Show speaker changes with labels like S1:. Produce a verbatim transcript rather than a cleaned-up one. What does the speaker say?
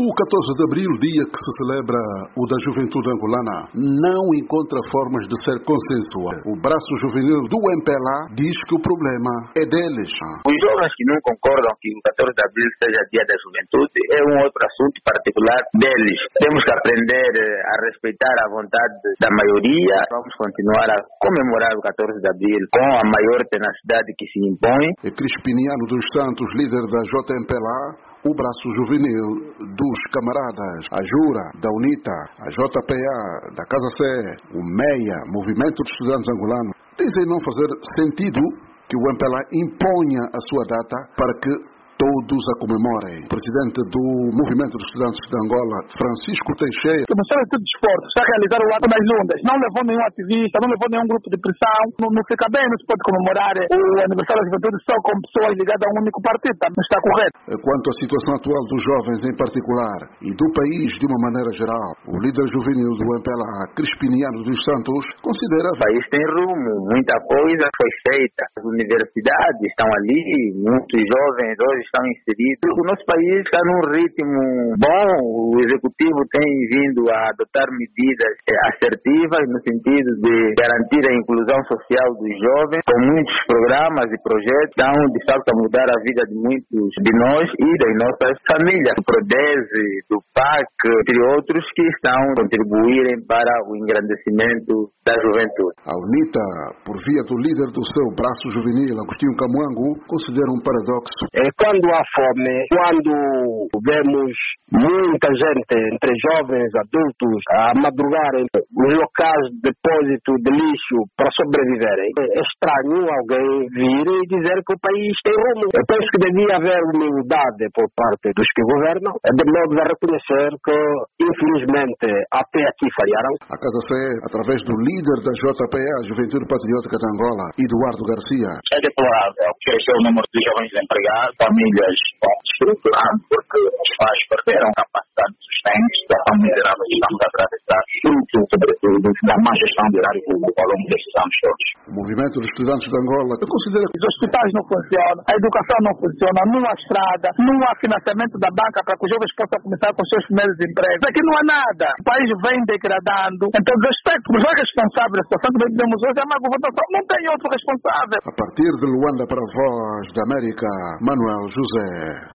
S1: O catorze de abril, dia que se celebra o da juventude angolana, não encontra formas de ser consensual. O braço juvenil do M P L A diz que o problema é deles.
S2: Os jovens que não concordam que o catorze de abril seja dia da juventude é um outro assunto particular deles. Temos que aprender a respeitar a vontade da maioria. Vamos continuar a comemorar o catorze de abril com a maior tenacidade que se impõe.
S1: É Crispiniano dos Santos, líder da J M P L A, o braço juvenil dos camaradas, a Jura, da UNITA, a J P A, da Casa C, o MEIA, Movimento de Estudantes Angolano, dizem não fazer sentido que o M P L A imponha a sua data para que todos a comemorem. O presidente do Movimento dos Estudantes de Angola, Francisco Teixeira.
S3: O Ministério do Desporto está a realizar o ato das ondas. Não levou nenhum ativista, não levou nenhum grupo de pressão. Não, não fica bem, não se pode comemorar o aniversário da juventude só com pessoas ligadas a um único partido. Não está correto.
S1: Quanto à situação atual dos jovens em particular e do país de uma maneira geral, o líder juvenil do M P L A, Crispiniano dos Santos, considera...
S2: O país tem rumo, muita coisa foi feita. As universidades estão ali, muitos jovens hoje estão inseridos. O nosso país está num ritmo bom, o executivo tem vindo a adotar medidas assertivas no sentido de garantir a inclusão social dos jovens, com muitos programas e projetos que estão de facto a mudar a vida de muitos de nós e das nossas famílias. Do PRODESE, do P A C, entre outros, que estão a contribuírem para o engrandecimento da juventude.
S1: A UNITA, por via do líder do seu braço juvenil, Agostinho Camuango, considera um paradoxo.
S4: É quando há fome, quando vemos muita gente, entre jovens, adultos, a madrugarem nos locais de depósito de lixo para sobreviverem, é estranho alguém vir e dizer que o país tem rumo. Eu penso que devia haver humildade por parte dos que governam, de modo a reconhecer que, infelizmente, até aqui falharam.
S1: A Casa C, através do líder da J P A, Juventude Patriótica de Angola, Eduardo Garcia.
S5: É deplorável crescer o número de jovens desempregados, famílias estruturadas, porque os pais perderam capacidade de sustento da família miserável que estamos a atravessar, fruto, sobretudo, da má gestão do erário público ao longo destes anos todos.
S1: O Movimento dos Estudantes de Angola considera que
S3: os hospitais não funcionam, a educação não funciona, não há estrada, não há financiamento da banca para que os jovens possam começar com os seus primeiros empregos. Aqui não há nada. O país vem degradando. Em todos os aspectos, os responsáveis da situação que vivemos hoje é uma governação. Não tem outro responsável.
S1: A partir de Luanda para a Voz da América, Manuel José.